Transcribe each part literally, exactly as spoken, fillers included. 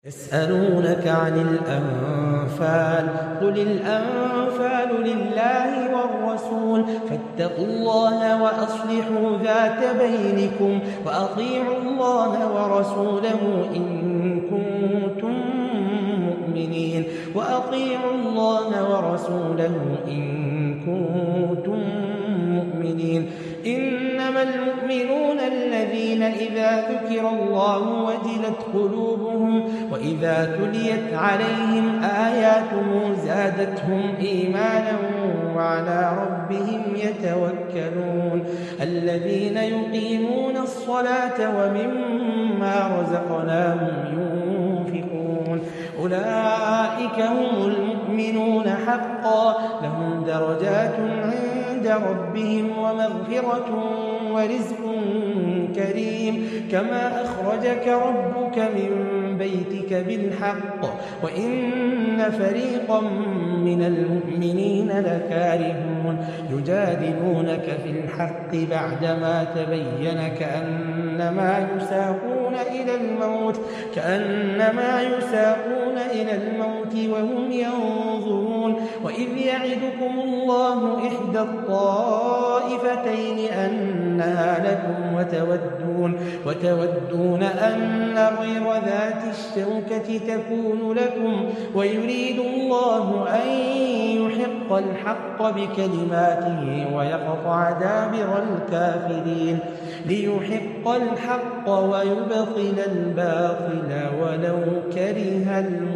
يسألونك عن الأنفال قل الأنفال لله والرسول فاتقوا الله وأصلحوا ذات بينكم وأطيعوا الله ورسوله إن كنتم مؤمنين وأطيعوا الله ورسوله إن كنتم مؤمنين إنما المؤمنون الذين إذا ذكر الله وجلت قلوبهم وإذا تليت عليهم آياته زادتهم إيمانا وعلى ربهم يتوكلون الذين يقيمون الصلاة ومما رزقناهم ينفقون أولئك هم المؤمنون حقا لهم درجات عند ربهم ومغفرة ورزق كريم كما أخرجك ربك من بيتك بالحق وإن فريقا من المؤمنين لكارهون يجادلونك في الحق بعدما تبين كأنما يساقون إلى الموت كأنما يساقون إلى الموت وهم ينظرون وإذ يعدكم الله إحدى الطائفتين أنها لكم وتودون, وتودون أن غير ذات الشوكة تكون لكم ويريد الله أن يحق الحق بكلماته ويقطع دابر الكافرين ليحق الحق ويبطل الباطل ولو كره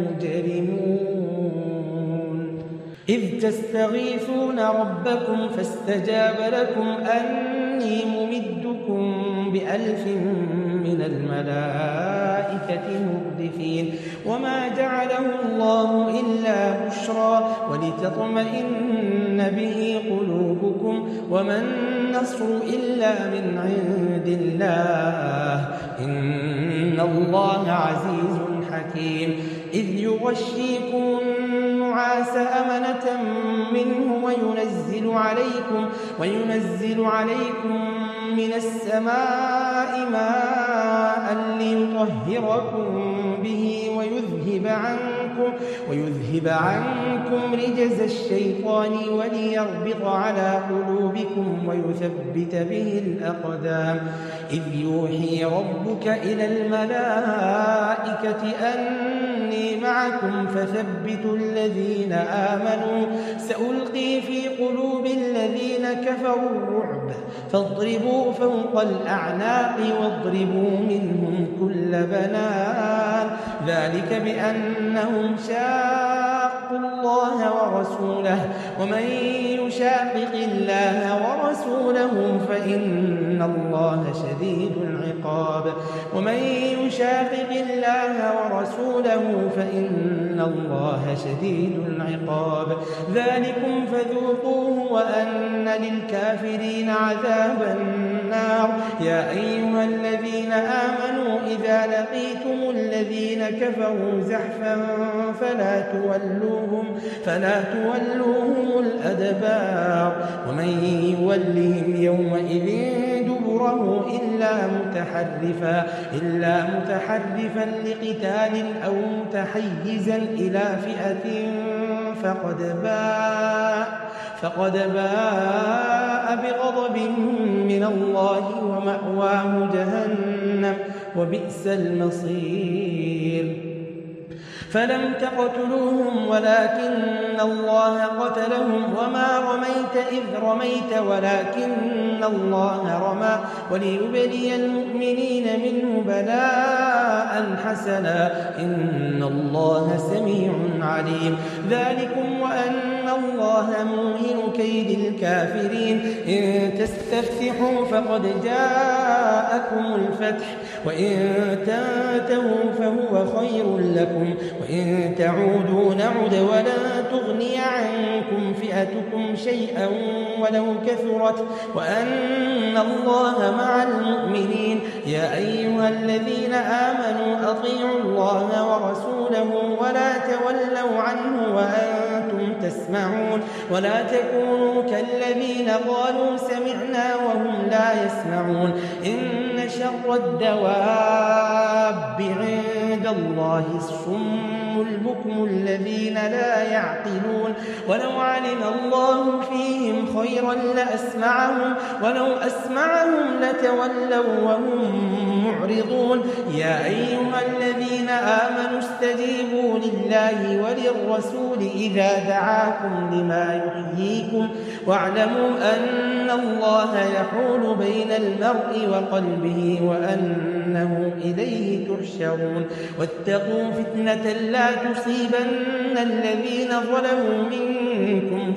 المجرمون إذ تستغيثون ربكم فاستجاب لكم أني ممدكم بألف من الملائكة مردفين وما جعله الله إلا بشرى ولتطمئن به قلوبكم وما النصر إلا من عند الله إن الله عزيز حكيم إذ يغشيكم النعاس أمنة منه وينزل عليكم وينزل عليكم من السماء ماء ليطهركم به ويذهب عنكم ويذهب عنكم رجز الشيطان وليربط على قلوبكم ويثبت به الأقدام إذ يوحي ربك إلى الملائكة أني معكم فثبتوا الذين آمنوا سألقي في قلوب الذين كفروا الرعب فاضربوا فوق الأعناق واضربوا منهم كل بنان ذلك بأنهم شاقوا الله ورسوله ومن يشاقق الله ورسوله فإن الله شديد العقاب ومن يشاقق الله ورسوله فإن الله شديد العقاب ذلكم فذوقوه وأن للكافرين عذاب النار يا أيها الذين آمنوا إذا لقيتم الذين كفروا زحفا فلا تولوهم فلا تولوهم الأدبار ومن يولهم يومئذ دبره إلا متحرفا إلا متحرفا لقتال أو متحيزا إلى فئة فقد باء فقد باء بغضب من الله ومأواه جهنم وبئس المصير فلم تقتلوهم ولكن الله قتلهم وما رميت إذ رميت ولكن الله رمى وليبلي المؤمنين منه بلاء حسنا إن الله سميع عليم ذلكم وأن الله موهن كيد الكافرين إن تستفتحوا فقد جاءكم الفتح وإن تنتهوا فهو خير لكم وإن تعودوا نعد ولا تغني عنكم فئتكم شيئا ولو كثرت وأن الله مع المؤمنين يا أيها الذين آمنوا أطيعوا الله ورسوله ولا تولوا عنه وأنتم تسمعون ولا تكونوا كالذين قالوا سمعنا وهم لا يسمعون إن شر الدواب عند الله الصم البكم الذين لا يعقلون ولو علم الله فيهم خيرا لأسمعهم ولو أسمعهم لتولوا وهم معرضون يا أيها الذين آمنوا استجيبوا لله وللرسول إذا دعاكم لما يحييكم واعلموا أن الله يحول بين المرء وقلبه وأنه إليه تحشرون واتقوا فتنة لا تصيبن الذين ظلموا منكم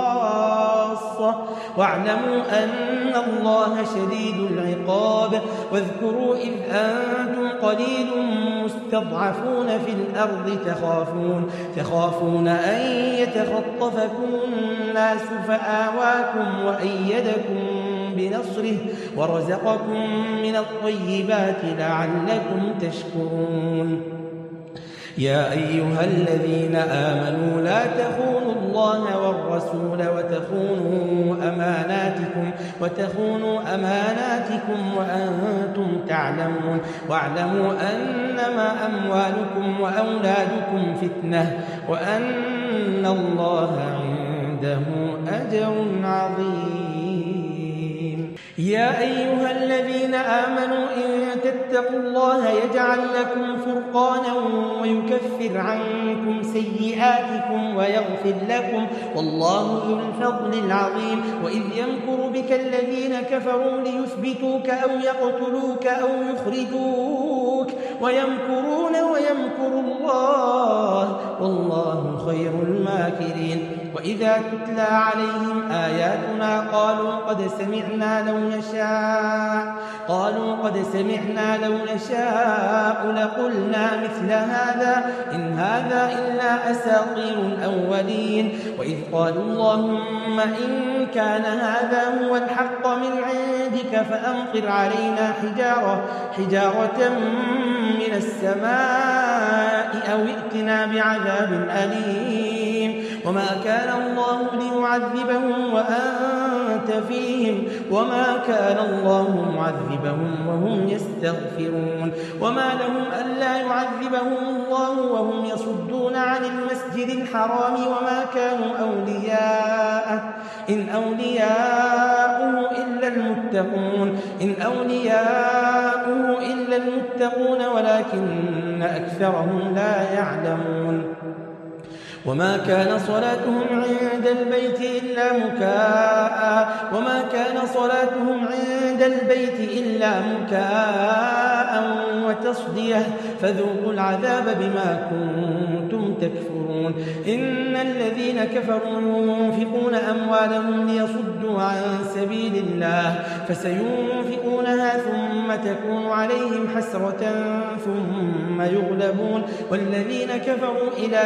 خاصة واعلموا أن الله شديد العقاب واذكروا إذ أنتم قليل مستضعفون في الأرض تخافون, تخافون أن يتخطفكم الناس فآواكم وأيدكم بنصره ورزقكم من الطيبات لعلكم تشكرون يا أيها الذين آمنوا لا تخونوا الله والرسول وتخونوا أماناتكم, وتخونوا أماناتكم وأنتم تعلمون واعلموا أنما أموالكم وأولادكم فتنة وأن الله عنده أجر عظيم يا أيها الذين آمنوا إن تتقوا الله يجعل لكم فرقانا ويكفر عنكم سيئاتكم ويغفر لكم والله ذو الفضل العظيم وإذ يمكر بك الذين كفروا ليثبتوك أو يقتلوك أو يخرجوك ويمكرون ويمكر الله والله خير الماكرين وإذا تتلى عليهم آياتنا قالوا قد سمعنا لو نشاء قالوا قد سمعنا لو نشاء لقلنا مثل هذا إن هذا إلا أساطير الأولين وإذ قالوا اللهم إن كان هذا هو الحق من عندك فأمطر علينا حجارة, حجارة من السماء أو ائتنا بعذاب أليم وما كان الله ليعذبهم وأنت فيهم وما كان الله معذبهم وهم يستغفرون وما لهم ألا يعذبهم الله وهم يصدون عن المسجد الحرام وما كانوا أولياءه إن أولياؤه إلا المتقون إن أولياؤه إلا المتقون ولكن أكثرهم لا يعلمون وما كان صلاتهم عند البيت إلا مكاء وما كان صلاتهم عند البيت إلا مكاء وتصدية فذوقوا العذاب بما كنتم تكفرون إن الذين كفروا ينفقون أموالهم ليصدوا عن سبيل الله فسينفقونها ثم تكون عليهم حسرة ثم يغلبون والذين كفروا إلى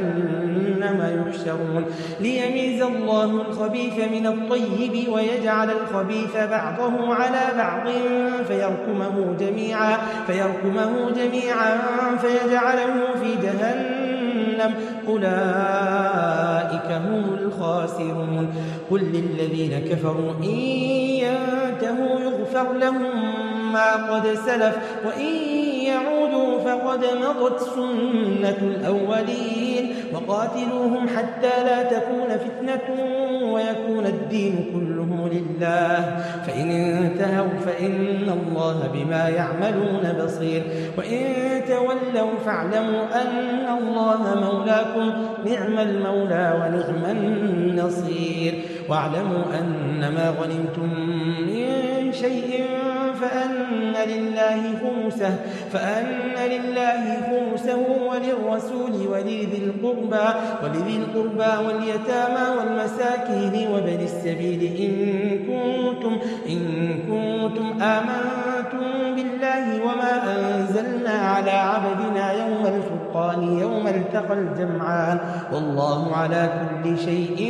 جهنم يحشرون ليميز الله الخبيث من الطيب ويجعل الخبيث بعضه على بعض فيركمه جميعا فيركمه جميعا فيجعله في جهنم أولئك هم الخاسرون قل للذين كفروا إن ينتهوا يغفر لهم ما قد سلف وإن يعودوا فقد مضت سنة الأولين وقاتلوهم حتى لا تكون فتنة ويكون الدين كله لله فإن انتهوا فإن الله بما يعملون بصير وإن تولوا فاعلموا أن الله مولاكم نعم المولى ونعم النصير واعلموا أن ما غنمتم من شيء فأن لله خمسه فأن لله خمسه وللرسول ولذي القربى ولذي القربى واليتامى والمساكين وبني السبيل إن كنتم إن كنتم آمنتم بالله وما أنزلنا على عبدنا يوم الفرقان يوم التقى الجمعان والله على كل شيء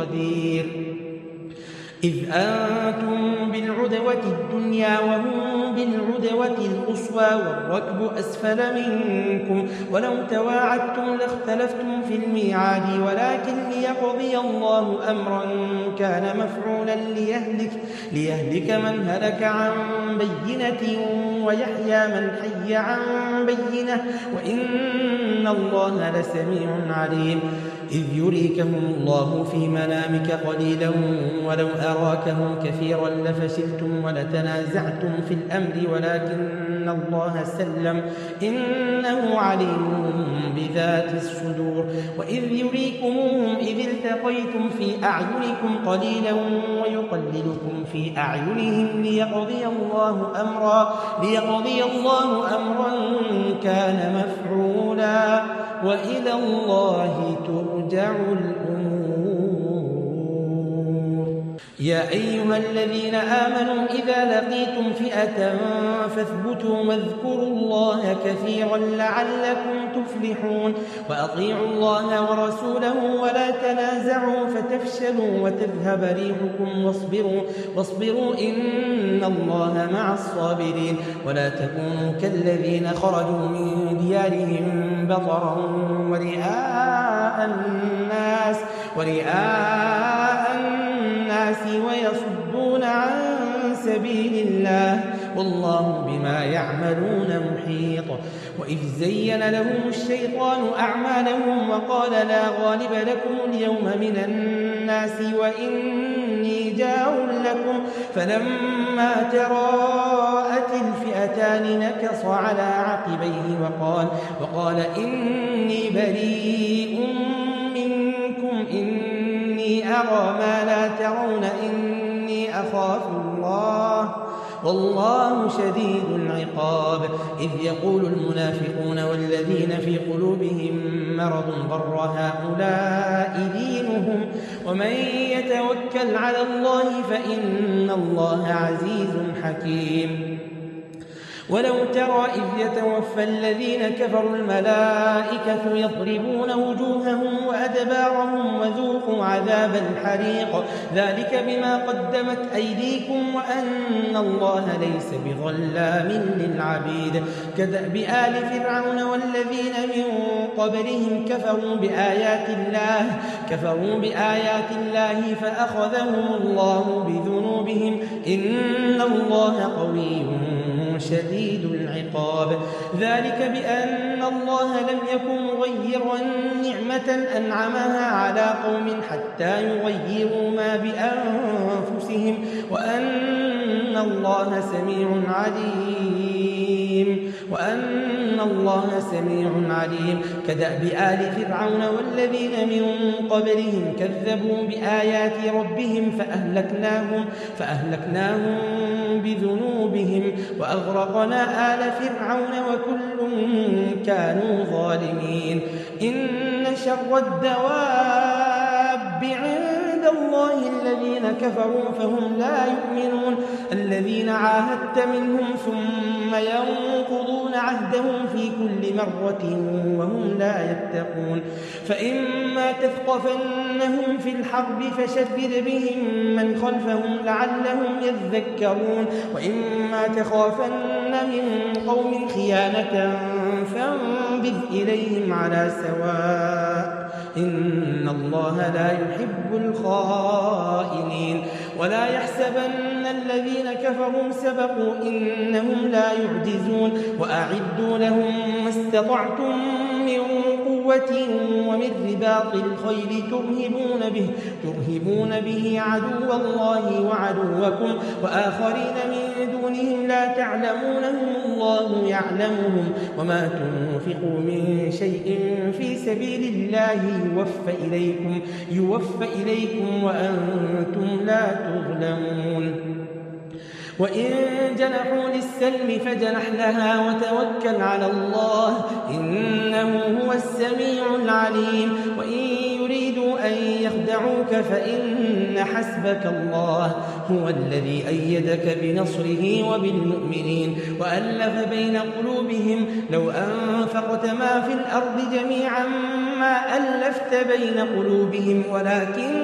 قدير إذ أنتم بالعدوة الدنيا وهم بالعدوة القصوى والركب أسفل منكم ولو تواعدتم لاختلفتم في الميعاد ولكن ليقضي الله أمرا كان مفعولا ليهلك, ليهلك من هلك عن بينة ويحيى من حي عن بينة وإن الله لسميع عليم. إذ يريكهم الله في منامك قليلا ولو أراكهم كثيرا لفشلتم ولتنازعتم في الأمر ولكن الله سلم إنه عليم بذات الصدور. وإذ يريكموهم إذ التقيتم في أعينكم قليلا ويقللكم في أعينهم ليقضي الله أمرا, ليقضي الله أمرا كان مفعولا وإلى الله ترجع الأمور. يا أيها الذين آمنوا إذا لقيتم فئة فاثبتوا واذكروا الله كثيرا لعلكم تفلحون. وأطيعوا الله ورسوله ولا تنازعوا فتفشلوا وتذهب ريحكم واصبروا, واصبروا إن الله مع الصابرين. ولا تكونوا كالذين خرجوا من ديارهم بطرا ورئاء الناس, ورئاء الناس ويصدون عن سبيل الله والله بما يعملون محيط. وإذ زين لهم الشيطان أعمالهم وقال لا غالب لكم اليوم من الناس وإني جار لكم فلما تراءت الفئتان نكص على عقبيه وقال, وقال إني بريء منكم إني أرى ما لا ترون إني أخاف الله والله شديد العقاب. إذ يقول المنافقون والذين في قلوبهم مرض غر هؤلاء دينهم ومن يتوكل على الله فإن الله عزيز حكيم. ولو ترى إذ يتوفى الذين كفروا الملائكة يضربون وجوههم وأدبارهم وذوقوا عذاب الحريق ذلك بما قدمت أيديكم وأن الله ليس بظلام للعبيد. كدأب آل فرعون والذين من قبلهم كفروا بآيات الله, كفروا بآيات الله فأخذهم الله بذنوبهم إن الله قوي شديد العقاب. ذلك بأن الله لم يكن مغيرا نعمة أنعمها على قوم حتى يغيروا ما بأنفسهم وأن الله سميع عليم, وأن الله سميع عليم. كدأب آل فرعون والذين من قبلهم كذبوا بآيات ربهم فأهلكناهم, فأهلكناهم بذنوبهم وأغرقنا آل فرعون وكل كانوا ظالمين. إن شر الدواب عند الله الذين كفروا فهم لا يؤمنون الذين عاهدت منهم ثم ينقضون عهدهم في كل مرة وهم لا يتقون. فإما تثقفنهم في الحرب فشدد بهم من خلفهم لعلهم يذكرون وإما تخافن من قوم خيانة فانبذ إليهم على سواء إن الله لا يحب الخائنين. ولا يحسبن الذين كفروا سبقوا إنهم لا يعجزون. وأعدوا لهم ما استطعتم من قوة ومن رباط الخيل ترهبون به, ترهبون به عدو الله وعدوكم وآخرين من دونهم لا تعلمونهم الله يعلمهم وما تنفقوا من شيء في سبيل الله يوفى إليكم, يوفى إليكم وأنتم لا تظلمون. وإن جنحوا للسلم فجنح لها وتوكل على الله إنه هو السميع العليم. وإن يريدوا أن يخدعوك فإن حسبك الله هو الذي أيدك بنصره وبالمؤمنين وألف بين قلوبهم لو أنفقت ما في الأرض جميعا ما ألفت بين قلوبهم ولكن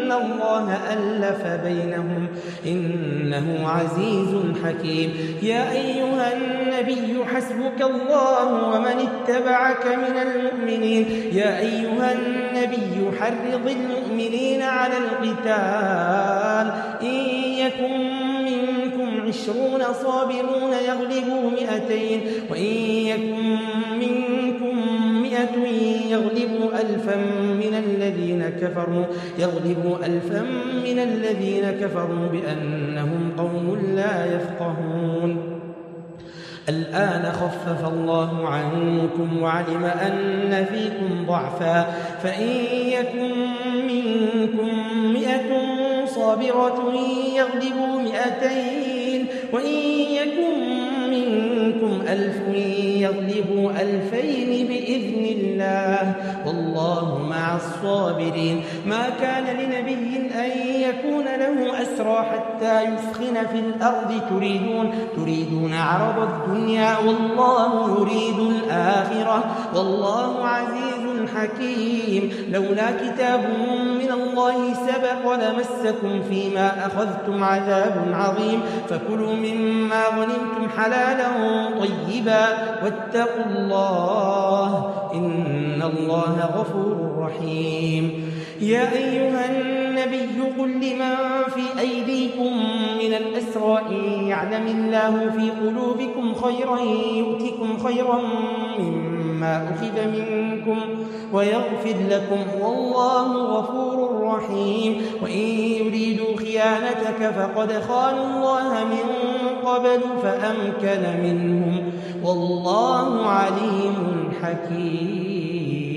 إن الله ألف بينهم إنه عزيز حكيم. يا أيها النبي حسبك الله ومن اتبعك من المؤمنين. يا أيها النبي حرض المؤمنين على القتال إن يكن منكم عشرون صابرون يغلبوا مئتين وإن يكن منكم مئة يغلبوا ألفا من الذين كفروا يغلبوا ألفا من الذين كفروا بأنهم قوم لا يفقهون. الآن خفف الله عنكم وعلم أن فيكم ضعفا فإن يكن منكم مئة صابرة يغلبوا مئتين وإن يكن منكم ألف يغلبوا ألفين بإذن الله والله مع الصابرين. ما كان لنبي أن يكون له أسرى حتى يثخن في الأرض تريدون, تريدون عرض الدنيا والله يريد الآخرة والله عزيز حكيم. لولا كتاب من الله سبق لمسكم فيما أخذتم عذاب عظيم فكلوا مما غنمتم حلالا طيبا واتقوا الله إن الله غفور رحيم. يا أيها النبي قل لمن في أيديكم من الأسرى إن يعلم الله في قلوبكم خيرا يؤتكم خيرا مما أخذ منكم ويغفر لكم والله غفور رحيم. وإن يريدوا خيانتك فقد خانوا الله من قبل فأمكن منهم والله عليم حكيم.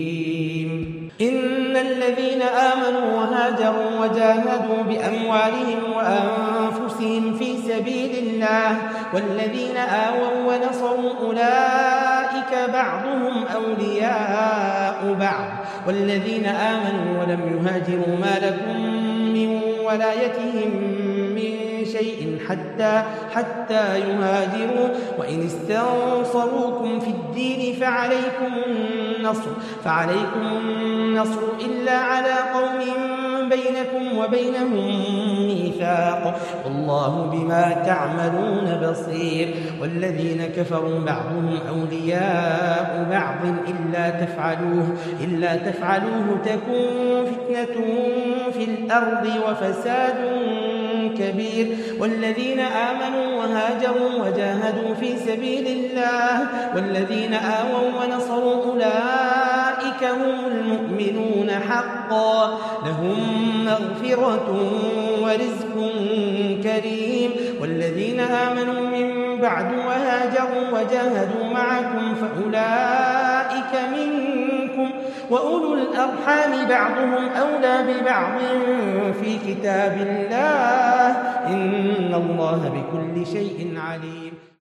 إن الذين آمنوا وهاجروا وجاهدوا بأموالهم وأنفسهم في سبيل الله والذين آووا ونصروا أولئك بعضهم أولياء بعض والذين آمنوا ولم يهاجروا ما لكم من ولايتهم من شيء حتى حتى يهاجروا وإن استنصروكم في الدين فعليكم النصر فعليكم النصر إلا على قوم بينكم وبينهم ميثاق والله بما تعملون بصير. والذين كفروا بعضهم أولياء بعض إلا تفعلوه إلا تفعلوه تكون فتنة في الأرض وفساد كبير. والذين آمنوا وهاجروا وجاهدوا في سبيل الله والذين آووا ونصروا أولئك هم المؤمنون حقا لهم مغفرة ورزق كريم. والذين آمنوا من بعد وهاجروا وجاهدوا معكم فأولئك منكم وأولو الأرحام بعضهم أولى ببعض في كتاب الله إن الله بكل شيء عليم.